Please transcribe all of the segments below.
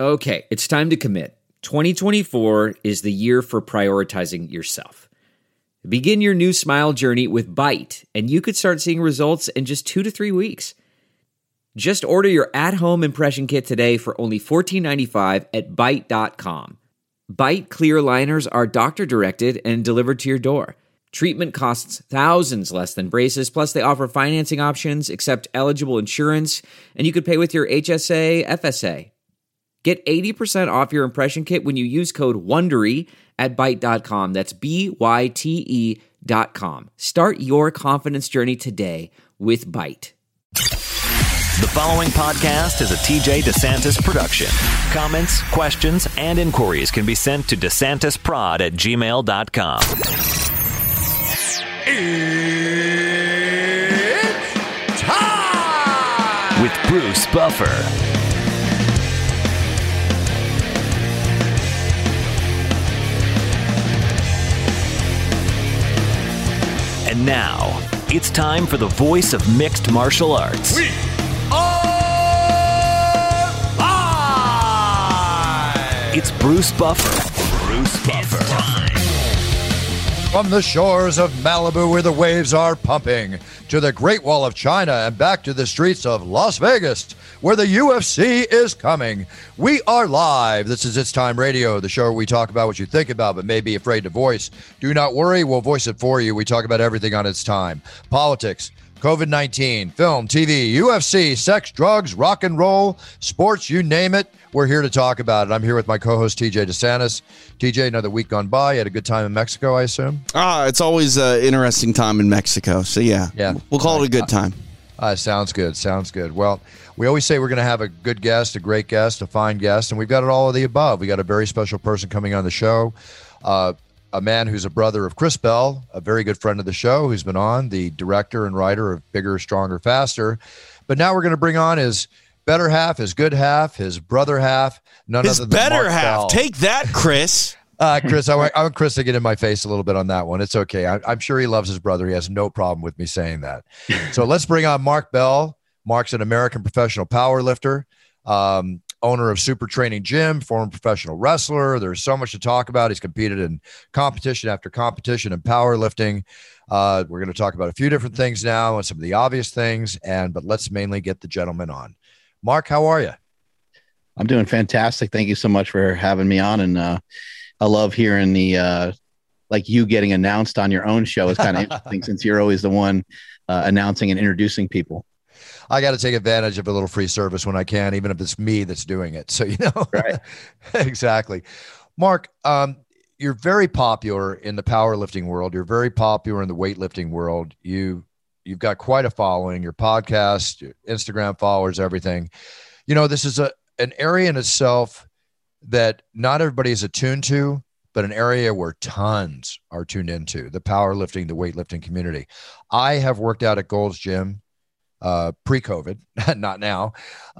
Okay, it's time to commit. 2024 is the year for prioritizing yourself. Begin your new smile journey with Byte, and you could start seeing results in just 2 to 3 weeks. Just order your at-home impression kit today for only $14.95 at Byte.com. Byte clear aligners are doctor-directed and delivered to your door. Treatment costs thousands less than braces, plus they offer financing options, accept eligible insurance, and you could pay with your HSA, FSA. Get 80% off your impression kit when you use code WONDERY at Byte.com. That's BYTE.com. Start your confidence journey today with Byte. The following podcast is a TJ DeSantis production. Comments, questions, and inquiries can be sent to DeSantisProd@gmail.com. It's time! With Bruce Buffer. And now, it's time for the voice of mixed martial arts. We are live! It's Bruce Buffer. Bruce Buffer. From the shores of Malibu where the waves are pumping, to the Great Wall of China and back to the streets of Las Vegas where the UFC is coming. We are live. This is It's Time Radio, the show where we talk about what you think about but may be afraid to voice. Do not worry, we'll voice it for you. We talk about everything on Its Time. Politics, COVID-19, film, TV, UFC, sex, drugs, rock and roll, sports, you name it. We're here to talk about it. I'm here with my co-host, TJ DeSantis. TJ, another week gone by. You had a good time in Mexico, I assume? It's always an interesting time in Mexico. So, yeah. We'll call it a good time. Sounds good. Sounds good. Well, we always say we're going to have a good guest, a great guest, a fine guest, and we've got it all of the above. We got a very special person coming on the show, a man who's a brother of Chris Bell, a very good friend of the show who's been on, the director and writer of Bigger, Stronger, Faster. But now we're going to bring on his better half, his good half, his brother half, none his other than better Mark half. Bell. Take that, Chris. Chris, I want Chris to get in my face a little bit on that one. It's okay. I'm sure he loves his brother. He has no problem with me saying that. So let's bring on Mark Bell. Mark's an American professional power lifter, owner of Super Training Gym, former professional wrestler. There's so much to talk about. He's competed in competition after competition in powerlifting. We're going to talk about a few different things now and some of the obvious things, but let's mainly get the gentleman on. Mark, how are you? I'm doing fantastic. Thank you so much for having me on. And I love hearing the like you getting announced on your own show is kind of interesting since you're always the one announcing and introducing people. I got to take advantage of a little free service when I can, even if it's me that's doing it. So, right. Exactly. Mark, you're very popular in the powerlifting world. You're very popular in the weightlifting world. You've got quite a following, your podcast, your Instagram followers, everything. This is an area in itself that not everybody is attuned to, but an area where tons are tuned into, the powerlifting, the weightlifting community. I have worked out at Gold's Gym pre-COVID, not now,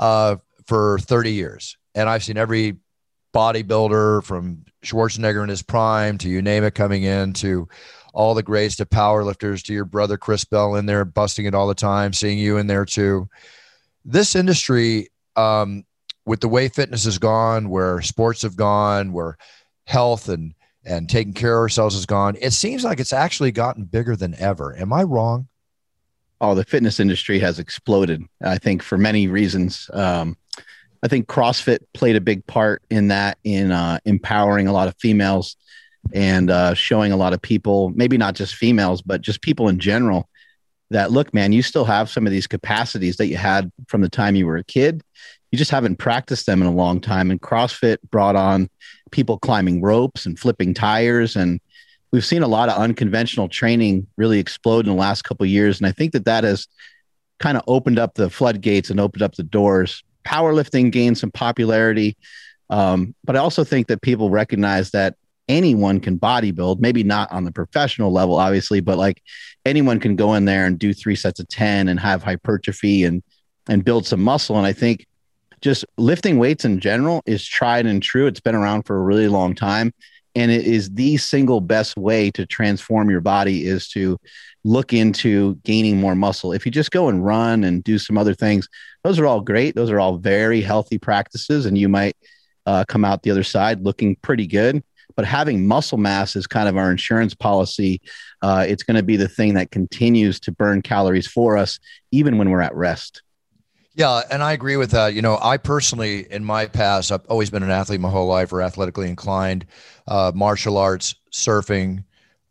for 30 years. And I've seen every bodybuilder from Schwarzenegger in his prime to you name it coming in, to all the greats, to powerlifters, to your brother Chris Bell in there busting it all the time, seeing you in there too. This industry, with the way fitness has gone, where sports have gone, where health and taking care of ourselves has gone, it seems like it's actually gotten bigger than ever. Am I wrong? Oh, the fitness industry has exploded, I think, for many reasons. I think CrossFit played a big part in that, in empowering a lot of females and showing a lot of people, maybe not just females, but just people in general, that, look, man, you still have some of these capacities that you had from the time you were a kid. You just haven't practiced them in a long time. And CrossFit brought on people climbing ropes and flipping tires. And we've seen a lot of unconventional training really explode in the last couple of years. And I think that has kind of opened up the floodgates and opened up the doors. Powerlifting gained some popularity. But I also think that people recognize that anyone can bodybuild, maybe not on the professional level, obviously, but like anyone can go in there and do 3 sets of 10 and have hypertrophy and build some muscle. And I think just lifting weights in general is tried and true. It's been around for a really long time. And it is the single best way to transform your body, is to look into gaining more muscle. If you just go and run and do some other things, those are all great. Those are all very healthy practices. And you might come out the other side looking pretty good. But having muscle mass is kind of our insurance policy. It's going to be the thing that continues to burn calories for us, even when we're at rest. Yeah, and I agree with that. I personally, in my past, I've always been an athlete my whole life, or athletically inclined, martial arts, surfing,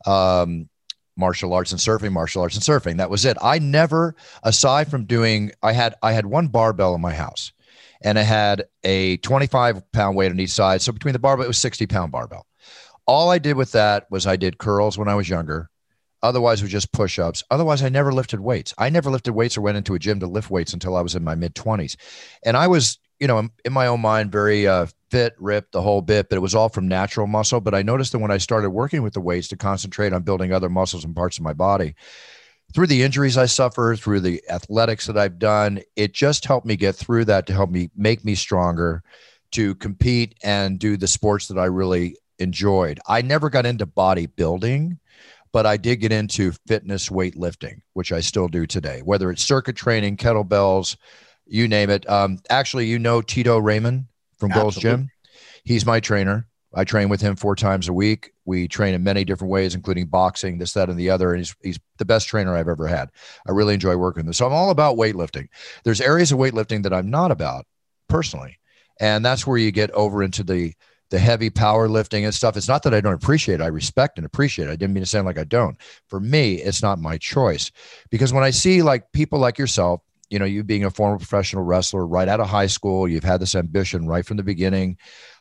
martial arts and surfing. That was it. I never, aside from I had one barbell in my house, and I had a 25-pound weight on each side. So between the barbell, it was 60-pound barbell. All I did with that was I did curls when I was younger. Otherwise, it was just push-ups. Otherwise, I never lifted weights. I never lifted weights or went into a gym to lift weights until I was in my mid-20s. And I was, in my own mind, very fit, ripped, the whole bit, but it was all from natural muscle. But I noticed that when I started working with the weights to concentrate on building other muscles and parts of my body, through the injuries I suffered, through the athletics that I've done, it just helped me get through that, to help me make me stronger, to compete and do the sports that I really enjoyed. I never got into bodybuilding, but I did get into fitness weightlifting, which I still do today, whether it's circuit training, kettlebells, you name it. Actually, Tito Raymond from Gold's Gym. He's my trainer. I train with him 4 times a week. We train in many different ways, including boxing, this, that, and the other. And he's the best trainer I've ever had. I really enjoy working with him. So I'm all about weightlifting. There's areas of weightlifting that I'm not about personally. And that's where you get over into the heavy powerlifting and stuff. It's not that I don't appreciate it. I respect and appreciate it. I didn't mean to sound like I don't. For me, it's not my choice. Because when I see people like yourself, you being a former professional wrestler right out of high school, you've had this ambition right from the beginning.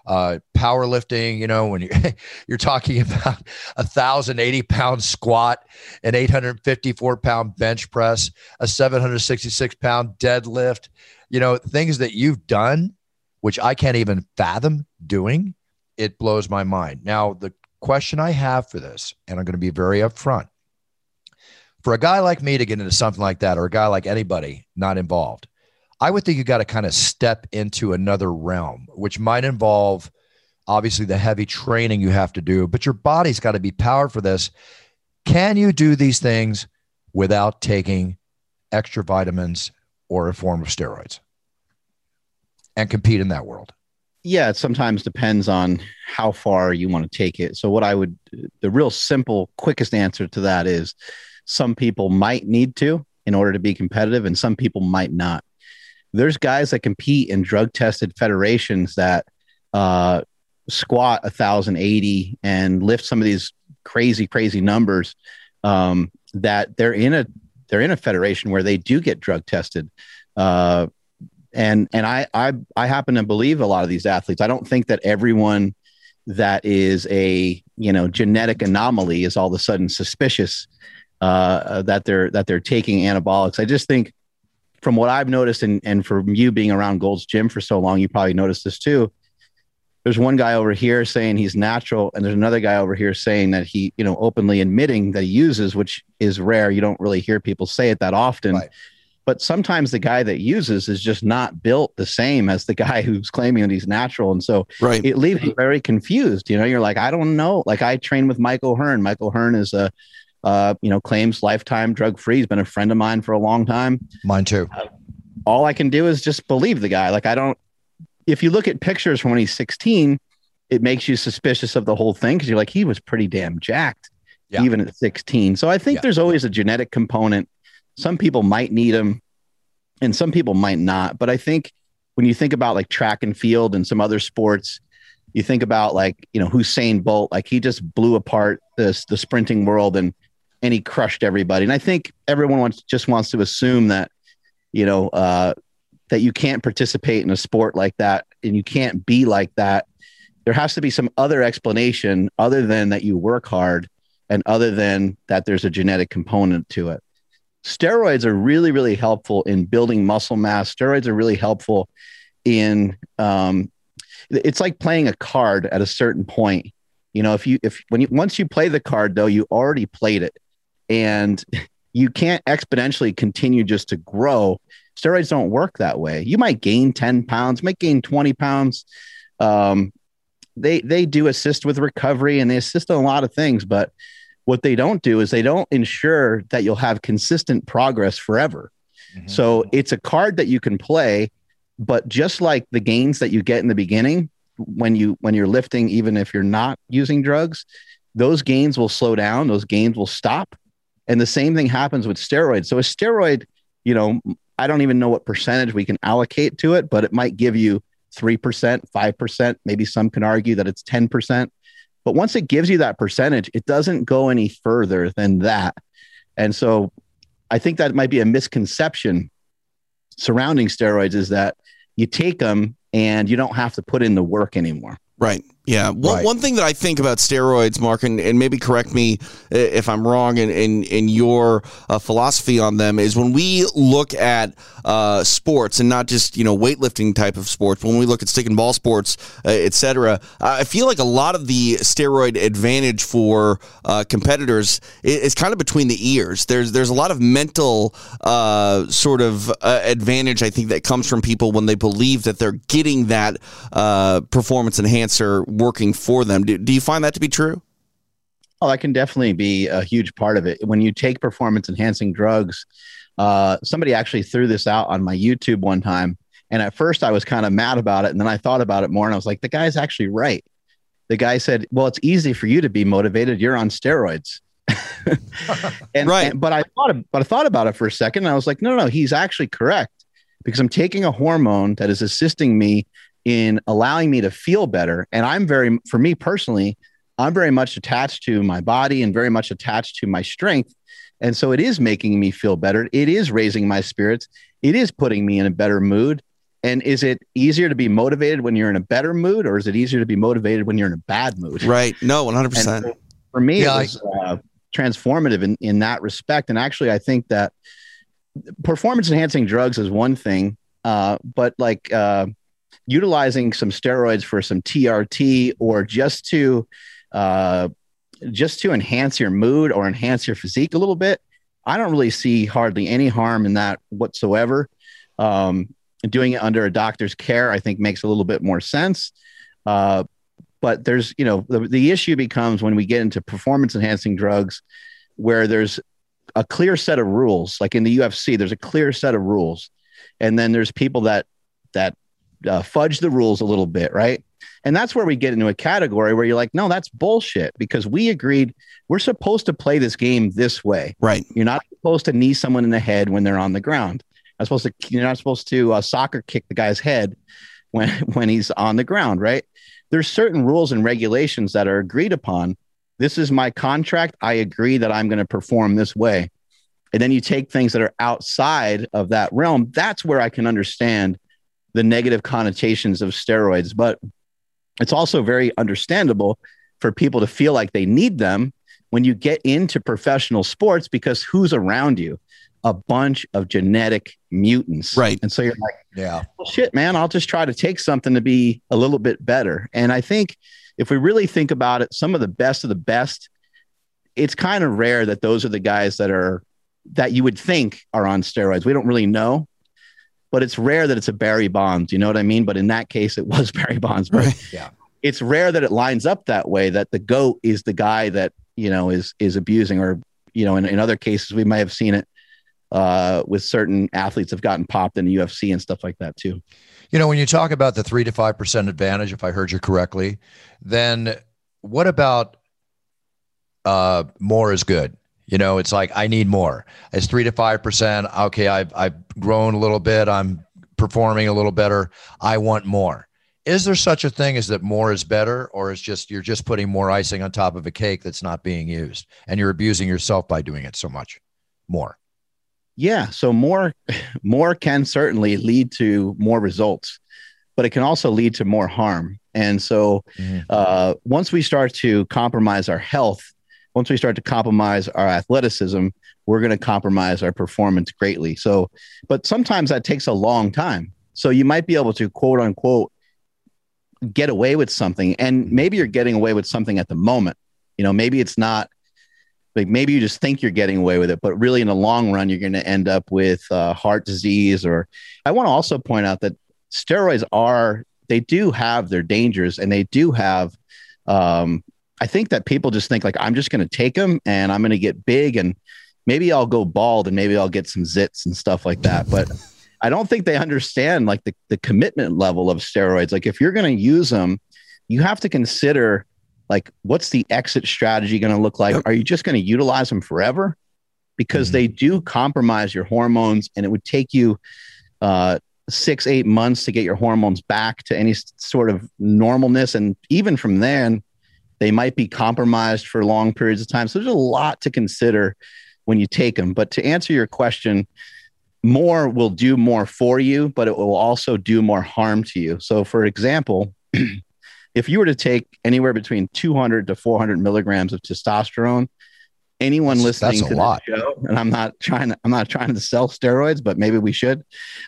Powerlifting, when you're talking about 1,080-pound squat, an 854-pound bench press, a 766-pound deadlift, things that you've done, which I can't even fathom doing, it blows my mind. Now, the question I have for this, and I'm going to be very upfront, for a guy like me to get into something like that, or a guy like anybody not involved, I would think you got to kind of step into another realm, which might involve obviously the heavy training you have to do, but your body's got to be powered for this. Can you do these things without taking extra vitamins or a form of steroids and compete in that world? Yeah, it sometimes depends on how far you want to take it. So the real simple, quickest answer to that is some people might need to in order to be competitive, and some people might not. There's guys that compete in drug-tested federations that squat 1,080 and lift some of these crazy numbers. That they're in a federation where they do get drug tested. And I happen to believe a lot of these athletes. I don't think that everyone that is a genetic anomaly is all of a sudden suspicious that they're taking anabolics. I just think, from what I've noticed, and from you being around Gold's Gym for so long, you probably noticed this too. There's one guy over here saying he's natural, and there's another guy over here saying that he, openly admitting that he uses, which is rare. You don't really hear people say it that often. Right. But sometimes the guy that uses is just not built the same as the guy who's claiming that he's natural. And so It leaves you very confused. You're like, I don't know. Like, I train with Michael Hearn. Michael Hearn is claims lifetime drug-free. He's been a friend of mine for a long time. Mine too. All I can do is just believe the guy. Like, if you look at pictures from when he's 16, it makes you suspicious of the whole thing, because you're like, he was pretty damn jacked, even at 16. So I think there's always a genetic component. Some people might need them and some people might not. But I think when you think about like track and field and some other sports, you think about Usain Bolt, like he just blew apart the sprinting world and he crushed everybody. And I think everyone wants to assume that, that you can't participate in a sport like that and you can't be like that. There has to be some other explanation other than that you work hard and other than that there's a genetic component to it. Steroids are really, really helpful in building muscle mass. Steroids are really helpful in, it's like playing a card at a certain point. Once you play the card though, you already played it and you can't exponentially continue just to grow. Steroids don't work that way. You might gain 10 pounds, might gain 20 pounds. They do assist with recovery and they assist in a lot of things, but what they don't do is they don't ensure that you'll have consistent progress forever. Mm-hmm. So it's a card that you can play, but just like the gains that you get in the beginning, when you're lifting, even if you're not using drugs, those gains will slow down, those gains will stop. And the same thing happens with steroids. So a steroid, I don't even know what percentage we can allocate to it, but it might give you 3%, 5%. Maybe some can argue that it's 10%. But once it gives you that percentage, it doesn't go any further than that. And so I think that might be a misconception surrounding steroids, is that you take them and you don't have to put in the work anymore. Right. Yeah. One thing that I think about steroids, Mark, and maybe correct me if I'm wrong in your philosophy on them, is when we look at sports, and not just, weightlifting type of sports, but when we look at stick and ball sports, et cetera, I feel like a lot of the steroid advantage for competitors is kind of between the ears. There's a lot of mental sort of advantage, I think, that comes from people when they believe that they're getting that performance enhancer working for them. Do you find that to be true? Oh, that can definitely be a huge part of it. When you take performance enhancing drugs, somebody actually threw this out on my YouTube one time. And at first I was kind of mad about it. And then I thought about it more and I was like, the guy's actually right. The guy said, well, it's easy for you to be motivated. You're on steroids. But I thought about it for a second. And I was like, no, he's actually correct, because I'm taking a hormone that is assisting me in allowing me to feel better. And for me personally, I'm very much attached to my body and very much attached to my strength. And so it is making me feel better. It is raising my spirits. It is putting me in a better mood. And is it easier to be motivated when you're in a better mood, or is it easier to be motivated when you're in a bad mood? Right. No, 100%. And for me, it was transformative in that respect. And actually, I think that performance enhancing drugs is one thing, but like utilizing some steroids for some TRT, or just to enhance your mood or enhance your physique a little bit, I don't really see hardly any harm in that whatsoever. Doing it under a doctor's care, I think, makes a little bit more sense. But there's, the issue becomes when we get into performance enhancing drugs, where there's a clear set of rules. Like in the UFC, there's a clear set of rules. And then there's people that fudge the rules a little bit, right? And that's where we get into a category where you're like, no, that's bullshit, because we agreed we're supposed to play this game this way. Right. You're not supposed to knee someone in the head when they're on the ground. You're not supposed to soccer kick the guy's head when he's on the ground, right? There's certain rules and regulations that are agreed upon. This is my contract. I agree that I'm going to perform this way. And then you take things that are outside of that realm. That's where I can understand the negative connotations of steroids. But it's also very understandable for people to feel like they need them when you get into professional sports, because who's around you? A bunch of genetic mutants. Right. And so you're like, yeah, well, shit, man, I'll just try to take something to be a little bit better. And I think if we really think about it, some of the best, it's kind of rare that those are the guys that you would think are on steroids. We don't really know, but it's rare that it's a Barry Bonds, you know what I mean? But in that case, it was Barry Bonds. But right. Yeah, it's rare that it lines up that way, that the GOAT is the guy that, is abusing, or, in other cases, we might have seen it with certain athletes have gotten popped in the UFC and stuff like that too. When you talk about the 3 to 5% advantage, if I heard you correctly, then what about more is good? It's like, I need more. It's 3 to 5%. Okay, I've grown a little bit. I'm performing a little better. I want more. Is there such a thing as that more is better, or is you're just putting more icing on top of a cake that's not being used, and you're abusing yourself by doing it so much more? Yeah. So more can certainly lead to more results, but it can also lead to more harm. And so once we start to compromise our health, once we start to compromise our athleticism, we're going to compromise our performance greatly. So, but sometimes that takes a long time. So you might be able to, quote unquote, get away with something. And maybe you're getting away with something at the moment. Maybe it's not, like, maybe you just think you're getting away with it, but really in the long run, you're going to end up with heart disease. Or I want to also point out that steroids they do have their dangers, and they do have, I think that people just think like, I'm just going to take them and I'm going to get big, and maybe I'll go bald, and maybe I'll get some zits and stuff like that. But I don't think they understand like the commitment level of steroids. Like if you're going to use them you have to consider, like, what's the exit strategy going to look like? Are you just going to utilize them forever? Because they do compromise your hormones, and it would take you 6-8 months to get your hormones back to any sort of normalness. And even from then, they might be compromised for long periods of time. So there's a lot to consider when you take them. But to answer your question, more will do more for you, but it will also do more harm to you. So for example, if you were to take anywhere between 200 to 400 milligrams of testosterone, anyone listening to this show, and I'm not trying to sell steroids, but maybe we should.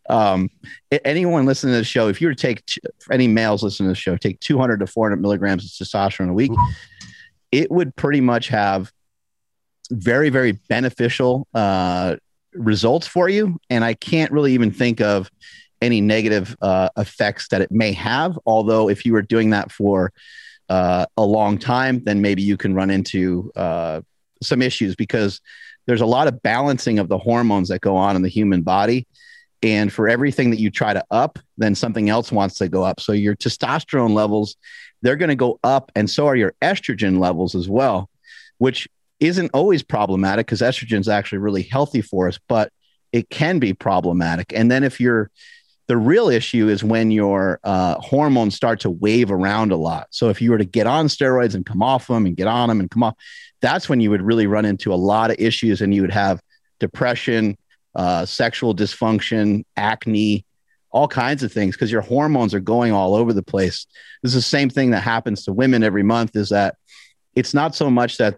Anyone listening to the show, if you were to take, any males listening to the show, take 200 to 400 milligrams of testosterone a week, it would pretty much have very, very beneficial results for you. And I can't really even think of any negative effects that it may have. Although if you were doing that for a long time, then maybe you can run into some issues, because there's a lot of balancing of the hormones that go on in the human body. And for everything that you try to up, then something else wants to go up. So your testosterone levels, they're going to go up, and so are your estrogen levels as well, which isn't always problematic, because estrogen is actually really healthy for us, but it can be problematic. And then the real issue is when your hormones start to wave around a lot. So if you were to get on steroids and come off them and get on them and come off, that's when you would really run into a lot of issues, and you would have depression, sexual dysfunction, acne, all kinds of things, because your hormones are going all over the place. This is the same thing that happens to women every month, is that it's not so much that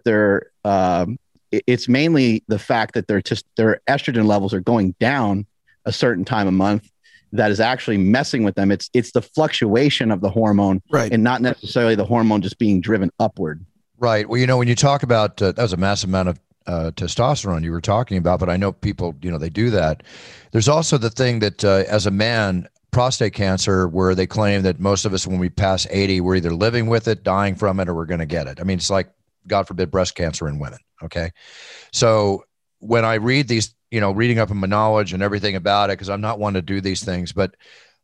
it's mainly the fact that their estrogen levels are going down a certain time of month that is actually messing with them. It's the fluctuation of the hormone, right, and not necessarily the hormone just being driven upward. Right. Well, when you talk about that was a massive amount of testosterone you were talking about, but I know people, they do that. There's also the thing that as a man, prostate cancer, where they claim that most of us, when we pass 80, we're either living with it, dying from it, or we're going to get it. I mean, it's like, God forbid, breast cancer in women. Okay. So when I read these, reading up on my knowledge and everything about it, because I'm not one to do these things, but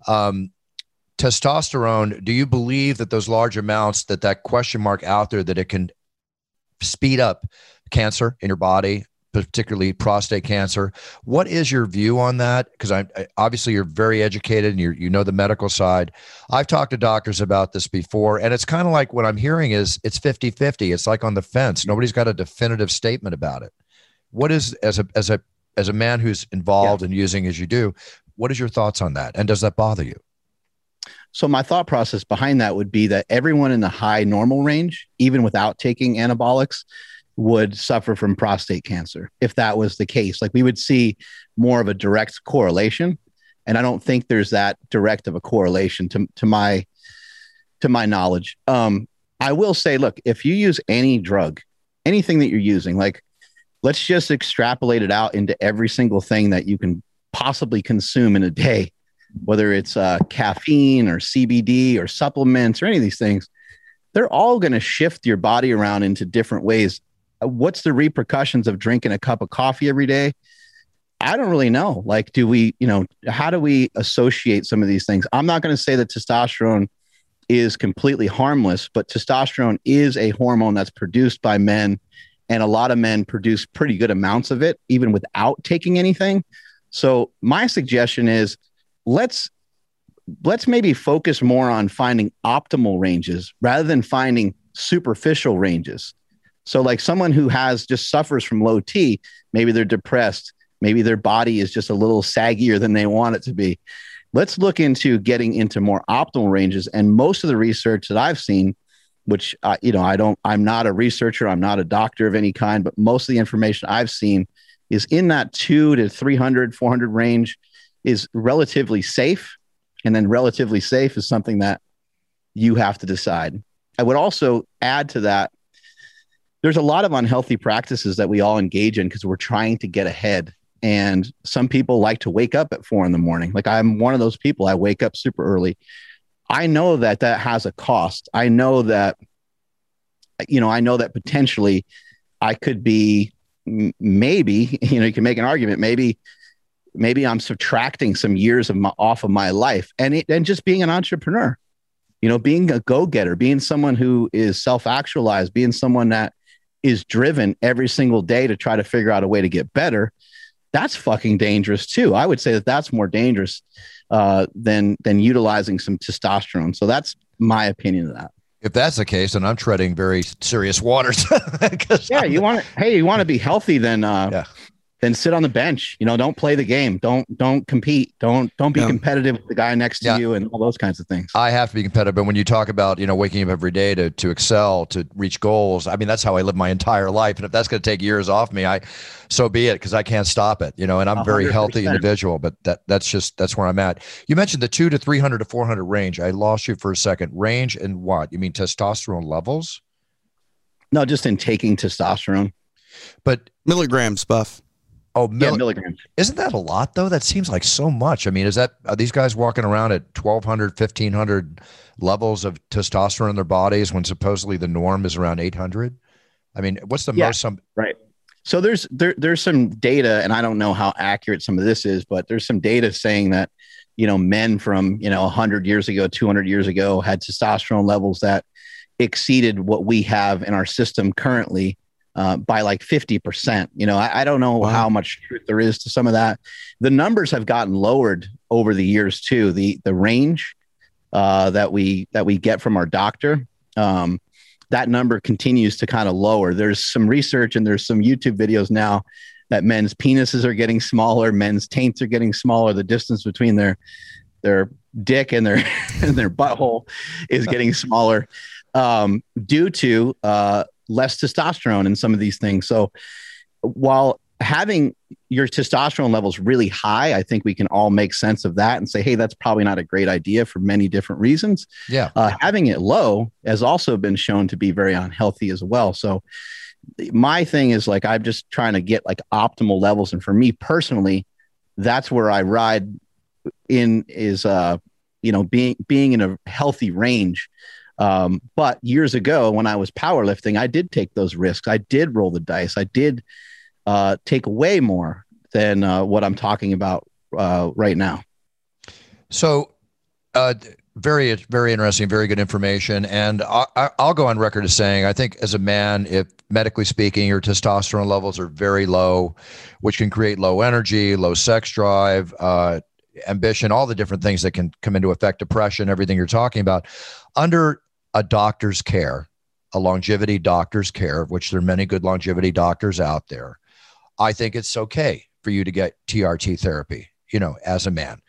testosterone, do you believe that those large amounts, that question mark out there, that it can speed up cancer in your body, particularly prostate cancer? What is your view on that? Because I obviously you're very educated and you know the medical side. I've talked to doctors about this before, and it's kind of like what I'm hearing is it's 50-50. It's like on the fence. Nobody's got a definitive statement about it. What is, as a man who's involved in using as you do, what is your thoughts on that? And does that bother you? So my thought process behind that would be that everyone in the high normal range, even without taking anabolics, would suffer from prostate cancer if that was the case. Like, we would see more of a direct correlation. And I don't think there's that direct of a correlation to my knowledge. I will say, look, if you use any drug, anything that you're using, like, let's just extrapolate it out into every single thing that you can possibly consume in a day, whether it's caffeine or CBD or supplements or any of these things, they're all going to shift your body around into different ways. What's the repercussions of drinking a cup of coffee every day? I don't really know. Like, how do we associate some of these things? I'm not going to say that testosterone is completely harmless, but testosterone is a hormone that's produced by men, and a lot of men produce pretty good amounts of it, even without taking anything. So my suggestion is, let's maybe focus more on finding optimal ranges rather than finding superficial ranges. So like someone who just suffers from low T, maybe they're depressed, maybe their body is just a little saggier than they want it to be. Let's look into getting into more optimal ranges. And most of the research that I've seen, which I'm not a researcher, I'm not a doctor of any kind, but most of the information I've seen is in that 200 to 300, 400 range is relatively safe. And then relatively safe is something that you have to decide. I would also add to that, there's a lot of unhealthy practices that we all engage in because we're trying to get ahead. And some people like to wake up at 4 a.m. Like, I'm one of those people. I wake up super early. I know that has a cost. I know that potentially I could be, maybe, you can make an argument, maybe I'm subtracting some years off of my life and just being an entrepreneur. being a go-getter, being someone who is self-actualized, being someone that is driven every single day to try to figure out a way to get better. That's fucking dangerous too. I would say that that's more dangerous than utilizing some testosterone. So that's my opinion of that. If that's the case, then I'm treading very serious waters. Yeah, you want to be healthy, then sit on the bench. Don't play the game. Don't compete. Don't be competitive with the guy next to you and all those kinds of things. I have to be competitive. But when you talk about, waking up every day to excel, to reach goals, I mean, that's how I live my entire life. And if that's going to take years off me, so be it, because I can't stop it, and I'm a very 100%. Healthy individual, but that's where I'm at. You mentioned the 200 to 300 to 400 range. I lost you for a second. Range and what? You mean testosterone levels? No, just in taking testosterone. But milligrams, Buff. Oh, milligrams. Isn't that a lot though? That seems like so much. I mean, are these guys walking around at 1,200, 1,500 levels of testosterone in their bodies when supposedly the norm is around 800? I mean, what's the most? Right. So there's some data, and I don't know how accurate some of this is, but there's some data saying that, men from, 100 years ago, 200 years ago had testosterone levels that exceeded what we have in our system currently by like 50%. I don't know how much truth there is to some of that. The numbers have gotten lowered over the years too. The range that we get from our doctor, that number continues to kind of lower. There's some research and there's some YouTube videos now that men's penises are getting smaller, men's taints are getting smaller. The distance between their dick and their and their butthole is getting smaller due to less testosterone in some of these things. So while having your testosterone levels really high, I think we can all make sense of that and say, hey, that's probably not a great idea for many different reasons. Yeah. Having it low has also been shown to be very unhealthy as well. So my thing is like, I'm just trying to get like optimal levels. And for me personally, that's where I ride in is, being in a healthy range. But years ago when I was powerlifting, I did take those risks. I did roll the dice. I did take way more than what I'm talking about right now. So very, very interesting, very good information. And I'll go on record as saying, I think as a man, if medically speaking, your testosterone levels are very low, which can create low energy, low sex drive, ambition, all the different things that can come into effect, depression, everything you're talking about, under a doctor's care, a longevity doctor's care, of which there are many good longevity doctors out there, I think it's okay for you to get TRT therapy, as a man.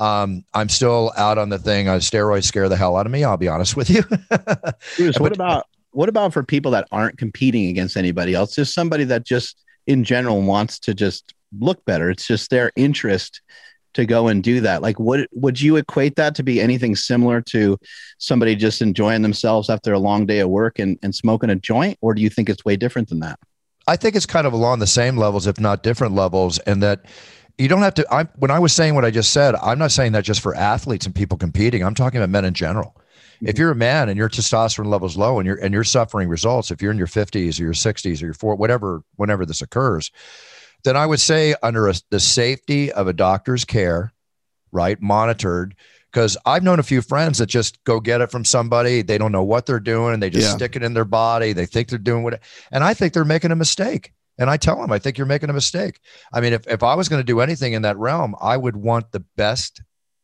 I'm still out on the thing. Steroids scare the hell out of me. I'll be honest with you. Bruce, what about for people that aren't competing against anybody else? Just somebody that just in general wants to just look better. It's just their interest to go and do that. Like, would you equate that to be anything similar to somebody just enjoying themselves after a long day of work and smoking a joint? Or do you think it's way different than that? I think it's kind of along the same levels, if not different levels, and that you don't have to. When I was saying what I just said, I'm not saying that just for athletes and people competing. I'm talking about men in general. Mm-hmm. If you're a man and your testosterone level's low and you're suffering results, if you're in your 50s or your 60s or your 40s, whenever this occurs, then I would say under the safety of a doctor's care, right, monitored. Because I've known a few friends that just go get it from somebody. They don't know what they're doing. They just stick it in their body. They think they're doing what, and I think they're making a mistake. And I tell them, I think you're making a mistake. I mean, if I was going to do anything in that realm, I would want the best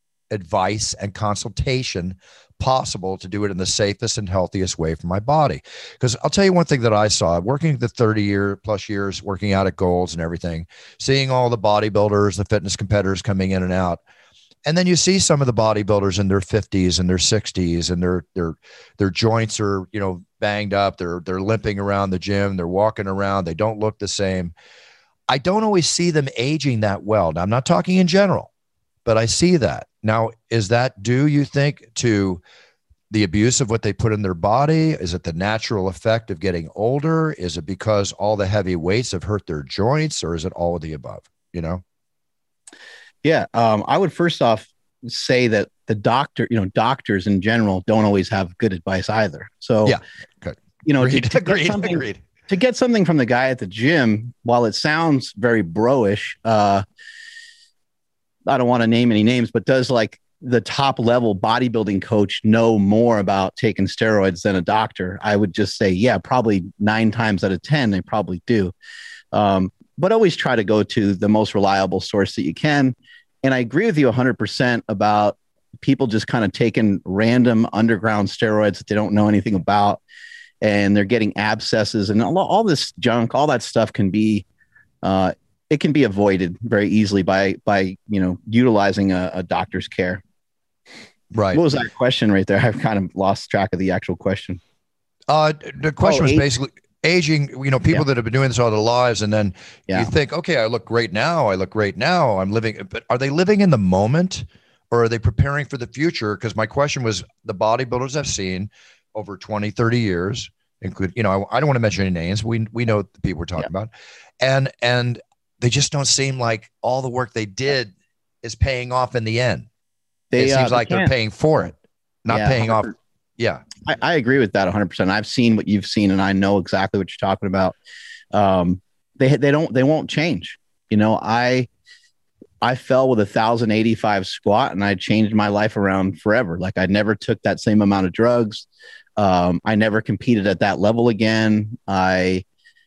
advice and consultation possible to do it in the safest and healthiest way for my body. Because I'll tell you one thing that I saw working the 30+ years, working out at Gold's and everything, seeing all the bodybuilders, the fitness competitors coming in and out. And then you see some of the bodybuilders in their 50s and their 60s, and their joints are, banged up. They're limping around the gym. They're walking around. They don't look the same. I don't always see them aging that well. Now, I'm not talking in general, but I see that. Now, is that due, you think, to the abuse of what they put in their body? Is it the natural effect of getting older? Is it because all the heavy weights have hurt their joints, or is it all of the above? Yeah. I would first off say that the doctors in general don't always have good advice either. So, yeah, good. Agreed. To get something from the guy at the gym, while it sounds very bro-ish, I don't want to name any names, but does like the top level bodybuilding coach know more about taking steroids than a doctor, I would just say, yeah, probably 9 times out of 10, they probably do. But always try to go to the most reliable source that you can. And I agree with you 100% about people just kind of taking random underground steroids that they don't know anything about, and they're getting abscesses and all this junk. All that stuff can be, it can be avoided very easily by utilizing a doctor's care. Right. What was that question right there? I've kind of lost track of the actual question. The question was basically aging, people that have been doing this all their lives. And then you think, okay, I look great now. I'm living, but are they living in the moment, or are they preparing for the future? Because my question was, the bodybuilders I've seen over 20, 30 years, include, I don't want to mention any names. We know the people we're talking about. And they just don't seem like all the work they did is paying off in the end. It seems like they're paying for it, not paying 100%. Off. Yeah. I agree with that 100%. I've seen what you've seen, and I know exactly what you're talking about. They won't change. I fell with 1,085 squat, and I changed my life around forever. Like, I never took that same amount of drugs. I never competed at that level again. It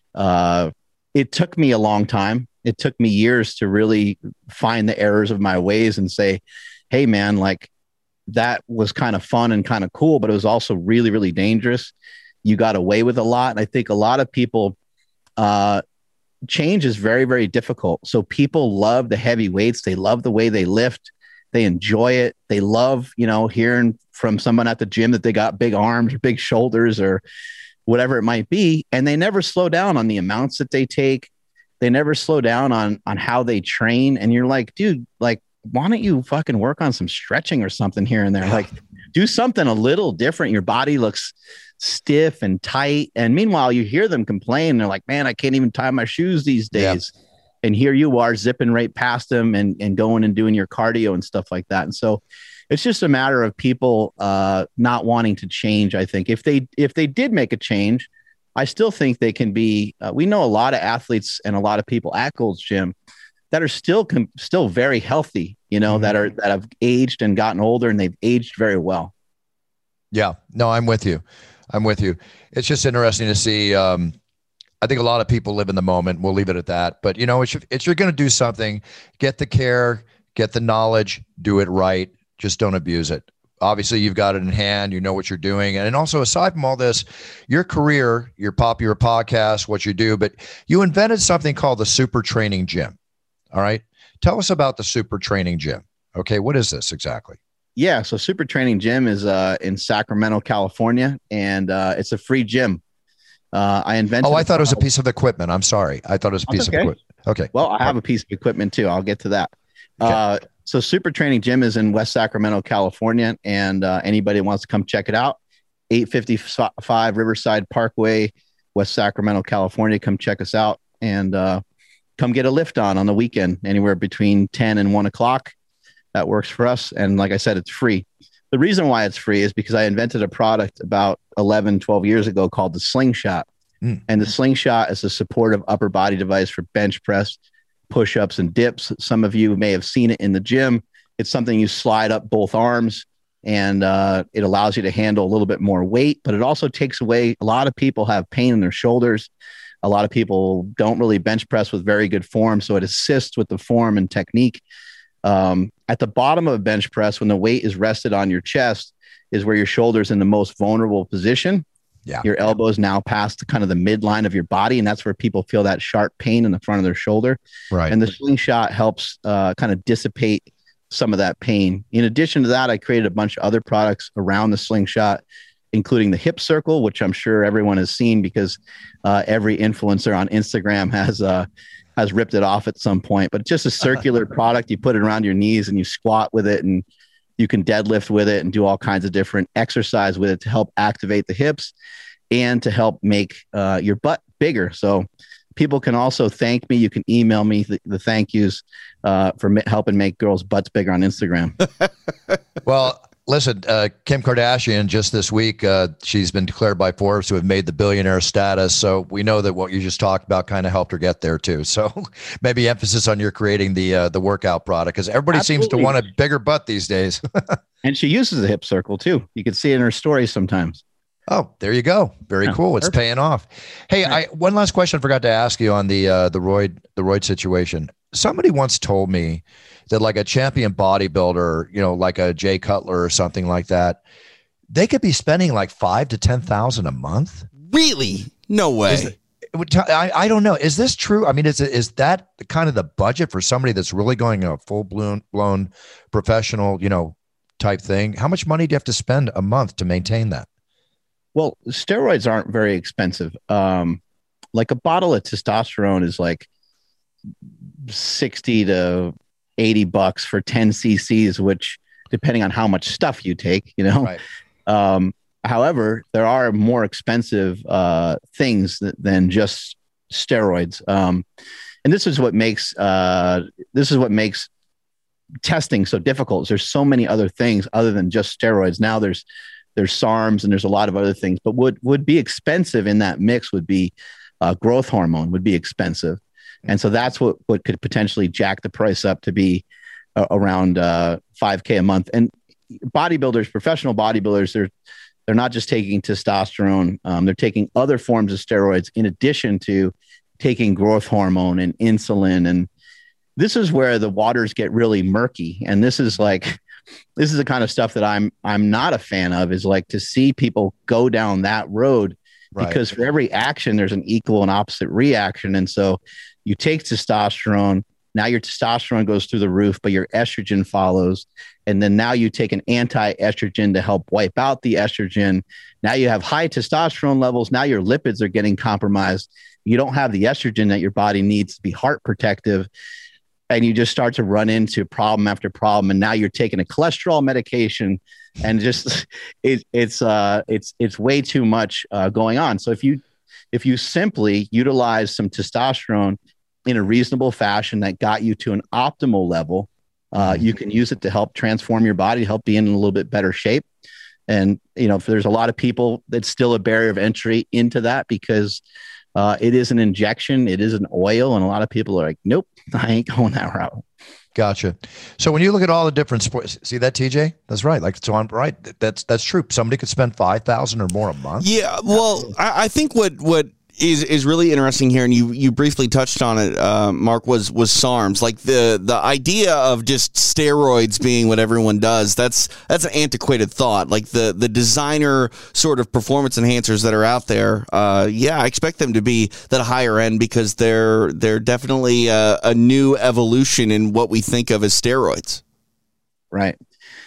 took me a long time. It took me years to really find the errors of my ways and say, hey man, like, that was kind of fun and kind of cool, but it was also really, really dangerous. You got away with a lot. And I think a lot of people, change is very, very difficult. So people love the heavy weights. They love the way they lift. They enjoy it. They love, hearing from someone at the gym that they got big arms or big shoulders or whatever it might be. And they never slow down on the amounts that they take. They never slow down on how they train. And you're like, dude, like, why don't you fucking work on some stretching or something here and there? Like, do something a little different. Your body looks stiff and tight. And meanwhile, you hear them complain. They're like, man, I can't even tie my shoes these days. Yeah. And here you are zipping right past them and going and doing your cardio and stuff like that. And so it's just a matter of people not wanting to change. I think if they did make a change, I still think they can be, we know a lot of athletes and a lot of people at Gold's Gym that are still very healthy, that have aged and gotten older, and they've aged very well. Yeah, no, I'm with you. It's just interesting to see. I think a lot of people live in the moment. We'll leave it at that. But if you're going to do something, get the care, get the knowledge, do it right. Just don't abuse it. Obviously, you've got it in hand. You know what you're doing. And also, aside from all this, your career, your popular podcast, what you do, but you invented something called the Super Training Gym. All right. Tell us about the Super Training Gym. Okay. What is this exactly? Yeah. So Super Training Gym is in Sacramento, California, and it's a free gym. I invented. Oh, I thought it was a piece of equipment. I'm sorry. I thought it was a piece of equipment. Okay. Well, I have a piece of equipment too. I'll get to that. Okay. So Super Training Gym is in West Sacramento, California, and anybody wants to come check it out, 855 Riverside Parkway, West Sacramento, California. Come check us out and come get a lift on the weekend, anywhere between 10 and 1 o'clock. That works for us. And like I said, it's free. The reason why it's free is because I invented a product about 11, 12 years ago called the Slingshot. And the Slingshot is a supportive upper body device for bench press, push-ups, and dips. Some of you may have seen it in the gym. It's something you slide up both arms, and it allows you to handle a little bit more weight, but it also takes away, a lot of people have pain in their shoulders. A lot of people don't really bench press with very good form, so it assists with the form and technique. At the bottom of a bench press, when the weight is rested on your chest, is where your shoulder's in the most vulnerable position. Yeah. Your elbows now past the kind of the midline of your body, and that's where people feel that sharp pain in the front of their shoulder. Right. And the Slingshot helps kind of dissipate some of that pain. In addition to that, I created a bunch of other products around the Slingshot, including the Hip Circle, which I'm sure everyone has seen because every influencer on Instagram has ripped it off at some point. But it's just a circular product. You put it around your knees and you squat with it, and you can deadlift with it and do all kinds of different exercise with it to help activate the hips and to help make your butt bigger. So people can also thank me. You can email me the thank yous for helping make girls' butts bigger on Instagram. Well, Listen, Kim Kardashian just this week, she's been declared by Forbes to have made the billionaire status. So we know that what you just talked about kind of helped her get there too. So maybe emphasis on your creating the workout product, because everybody seems to want a bigger butt these days. And she uses the hip circle too. You can see it in her stories sometimes. Oh, there you go. Very cool. It's paying off. Hey, one last question I forgot to ask you on the roid situation. Somebody once told me that like a champion bodybuilder, you know, like a Jay Cutler or something like that, they could be spending like $5,000 to $10,000 a month. Really? No way. I don't know. Is this true? I mean, is that kind of the budget for somebody that's really going a full blown professional, you know, type thing? How much money do you have to spend a month to maintain that? Well, steroids aren't very expensive. Like a bottle of testosterone is like 60 to $80 for 10 cc's, which depending on how much stuff you take, you know. Right. However, there are more expensive things than just steroids, and this is what makes testing so difficult. There's so many other things other than just steroids. Now there's SARMs and there's a lot of other things, but would be expensive in that mix would be growth hormone would be expensive. And so that's what could potentially jack the price up to be around $5,000 a month. And bodybuilders, professional bodybuilders, they're not just taking testosterone. They're taking other forms of steroids in addition to taking growth hormone and insulin. And this is where the waters get really murky. And this is the kind of stuff that I'm not a fan of, is like to see people go down that road, because for every action, there's an equal and opposite reaction. And so you take testosterone, now your testosterone goes through the roof, but your estrogen follows. And then now you take an anti-estrogen to help wipe out the estrogen. Now you have high testosterone levels. Now your lipids are getting compromised. You don't have the estrogen that your body needs to be heart protective. And you just start to run into problem after problem. And now you're taking a cholesterol medication, and just it's way too much going on. So if you simply utilize some testosterone in a reasonable fashion that got you to an optimal level, you can use it to help transform your body, help be in a little bit better shape. And, you know, if there's a lot of people, that's still a barrier of entry into that, because it is an injection, it is an oil. And a lot of people are like, nope, I ain't going that route. Gotcha. So when you look at all the different sports, see that, TJ? That's right. Like, so I'm right. That's true. Somebody could spend $5,000 or more a month. Yeah. Well, I think what is really interesting here, and you briefly touched on it, Mark, was SARMs. Like the idea of just steroids being what everyone does, that's an antiquated thought. Like the designer sort of performance enhancers that are out there, I expect them to be that higher end, because they're definitely a new evolution in what we think of as steroids. Right.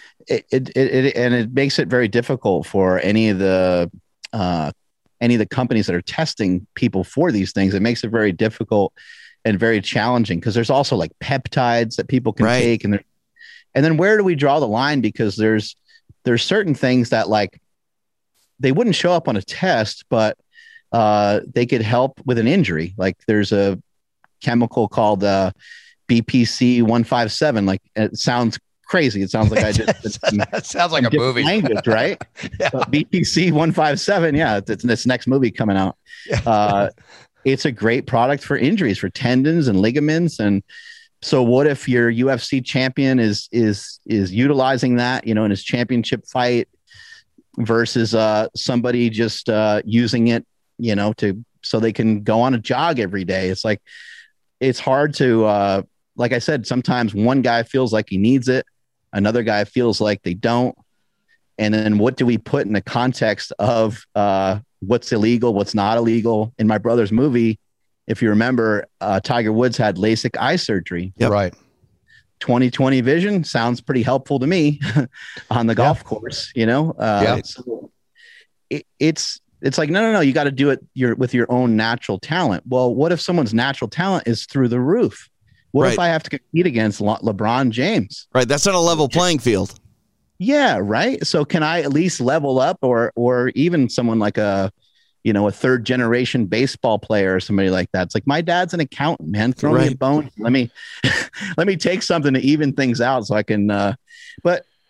It makes it very difficult for any of the companies that are testing people for these things. It makes it very difficult and very challenging, because there's also like peptides that people can take. And then where do we draw the line? Because there's certain things that, like, they wouldn't show up on a test, but they could help with an injury. Like there's a chemical called BPC 157. Like, it sounds crazy. It sounds like I just that sounds like a movie language, right? Yeah. BPC 157. Yeah, it's this next movie coming out. It's a great product for injuries, for tendons and ligaments. And so what if your UFC champion is utilizing that, you know, in his championship fight, versus somebody just using it, you know, so they can go on a jog every day? It's like, it's hard to like I said, sometimes one guy feels like he needs it, another guy feels like they don't. And then what do we put in the context of what's illegal, what's not illegal? In my brother's movie, if you remember, Tiger Woods had LASIK eye surgery. Yep. Right. 20/20 vision sounds pretty helpful to me on the golf course, you know? So it's like, no, you got to do it with your own natural talent. Well, what if someone's natural talent is through the roof? What if I have to compete against LeBron James? Right. That's not a level playing field. Yeah. Right. So can I at least level up, or even someone like a third generation baseball player or somebody like that? It's like, my dad's an accountant, man. Throw me a bone. Let me take something to even things out so I can, but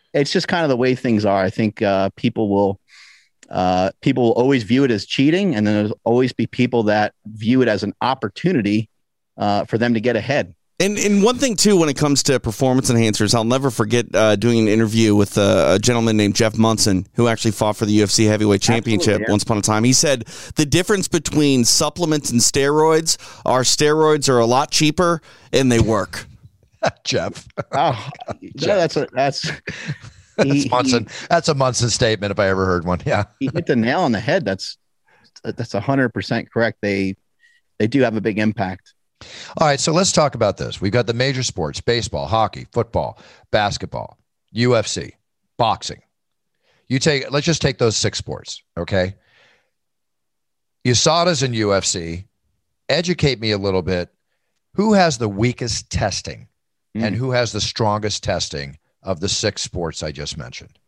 it's just kind of the way things are. I think people will always view it as cheating, and then there'll always be people that view it as an opportunity for them to get ahead. And one thing, too, when it comes to performance enhancers, I'll never forget doing an interview with a gentleman named Jeff Munson, who actually fought for the UFC Heavyweight Championship once upon a time. He said the difference between supplements and steroids are a lot cheaper and they work. Jeff. Oh, Jeff. That's Munson. That's a Munson statement if I ever heard one. Yeah. He hit the nail on the head. That's 100% correct. They do have a big impact. All right, so let's talk about this. We've got the major sports: baseball, hockey, football, basketball, UFC, boxing. Let's just take those 6 sports, okay? USADA's in UFC. Educate me a little bit. Who has the weakest testing and who has the strongest testing of the 6 sports I just mentioned?